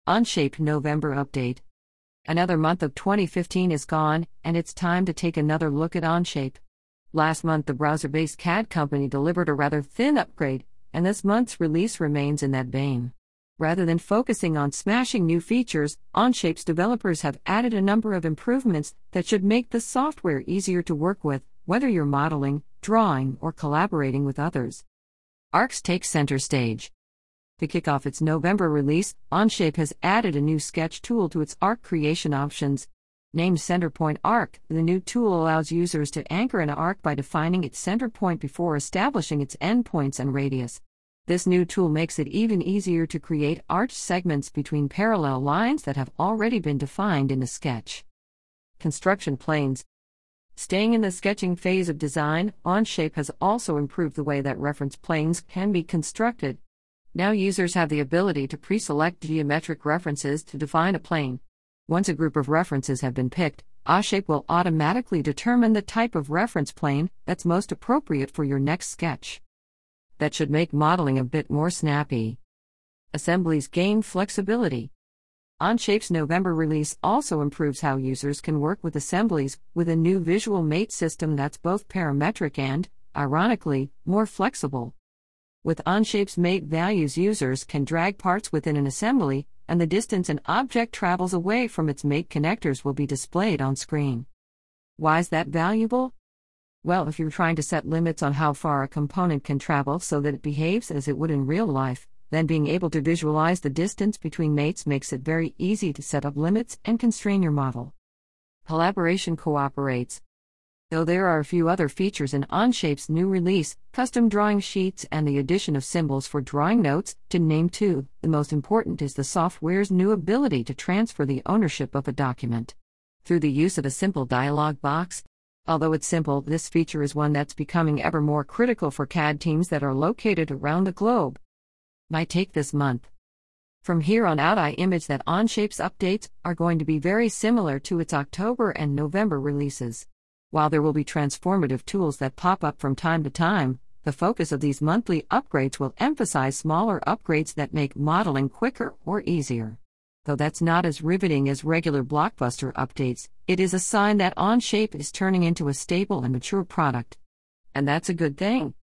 Onshape November Update. Another month of 2015 is gone, and it's time to take another look at Onshape. Last month, the browser-based CAD company delivered a rather thin upgrade, and this month's release remains in that vein. Rather than focusing on smashing new features, Onshape's developers have added a number of improvements that should make the software easier to work with, whether you're modeling, drawing, or collaborating with others. Arcs take center stage. To kick off its November release, Onshape has added a new sketch tool to its arc creation options. Named Centerpoint Arc, the new tool allows users to anchor an arc by defining its center point before establishing its endpoints and radius. This new tool makes it even easier to create arched segments between parallel lines that have already been defined in the sketch. Construction planes. Staying in the sketching phase of design, Onshape has also improved the way that reference planes can be constructed. Now users have the ability to pre-select geometric references to define a plane. Once a group of references have been picked, Onshape will automatically determine the type of reference plane that's most appropriate for your next sketch. That should make modeling a bit more snappy. Assemblies gain flexibility. Onshape's November release also improves how users can work with assemblies with a new visual mate system that's both parametric and, ironically, more flexible. With Onshape's mate values, users can drag parts within an assembly, and the distance an object travels away from its mate connectors will be displayed on screen. Why is that valuable? Well, if you're trying to set limits on how far a component can travel so that it behaves as it would in real life, then being able to visualize the distance between mates makes it very easy to set up limits and constrain your model. Collaboration cooperates. Though there are a few other features in Onshape's new release, custom drawing sheets and the addition of symbols for drawing notes, to name two, the most important is the software's new ability to transfer the ownership of a document through the use of a simple dialog box. Although it's simple, this feature is one that's becoming ever more critical for CAD teams that are located around the globe. My take this month. From here on out, I image that Onshape's updates are going to be very similar to its October and November releases. While there will be transformative tools that pop up from time to time, the focus of these monthly upgrades will emphasize smaller upgrades that make modeling quicker or easier. Though that's not as riveting as regular blockbuster updates, it is a sign that Onshape is turning into a stable and mature product. And that's a good thing.